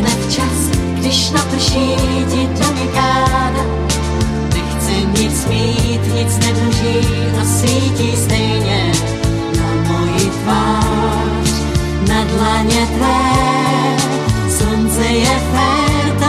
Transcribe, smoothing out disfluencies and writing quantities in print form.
spadne včas, když naprší ti do mě káda. Nechce nic mít, nic nedluží a svítí stejně na moji tvář. Na dlaně tvé slunce je fér,